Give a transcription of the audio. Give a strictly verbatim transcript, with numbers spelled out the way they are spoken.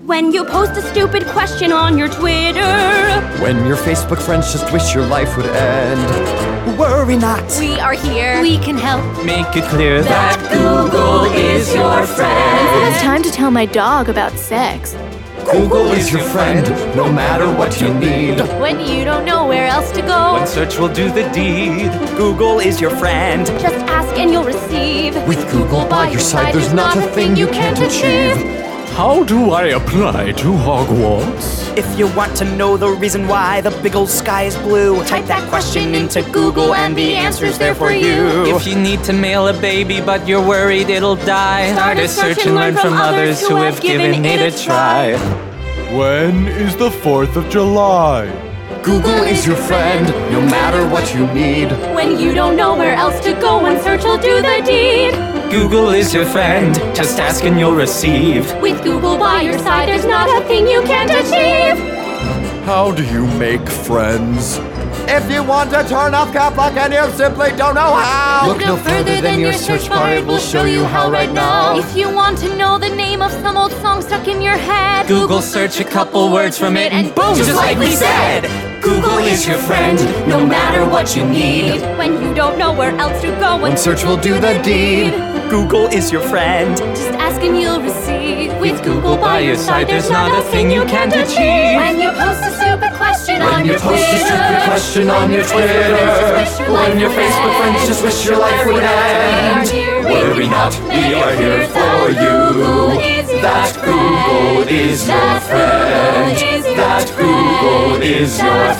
When you post a stupid question on your Twitter. When your Facebook friends just wish your life would end. Worry not. We are here. We can help. Make it clear that, that Google is your friend. When's the best time to tell my dog about sex? Google is your friend, no matter what you need. When you don't know where else to go. When search will do the deed. Google is your friend. Just ask and you'll receive. With Google by your side, there's not a thing you can't achieve. How do I apply to Hogwarts? If you want to know the reason why the big old sky is blue, type that question into Google and the answer's there for you. If you need to mail a baby but you're worried it'll die, start a search and learn from others who have given it a try. When is the fourth of July? Google is your friend, no matter what you need. When you don't know where else to go, when search will do the deed. Google is your friend, just ask and you'll receive. With Google by your side, there's not a thing you can't achieve. How do you make friends? If you want to turn off cap lock and you simply don't know how, Look no further than your search bar, it will show you how right now. If you want to know the name of some old song stuck in your head, Google search a couple words from it and boom, just like we said. Google is your friend, no matter what you need. When you don't know where else to go, when search will do the deed. Google is your friend. Just ask and you'll receive. With Google by your side, there's not a thing you can't achieve. When you post a stupid question When on you your post a Twitter. stupid question on your Twitter. When your Facebook friends just wish your life would end. Worry not, we are here for you. That Google is your friend. That Google is your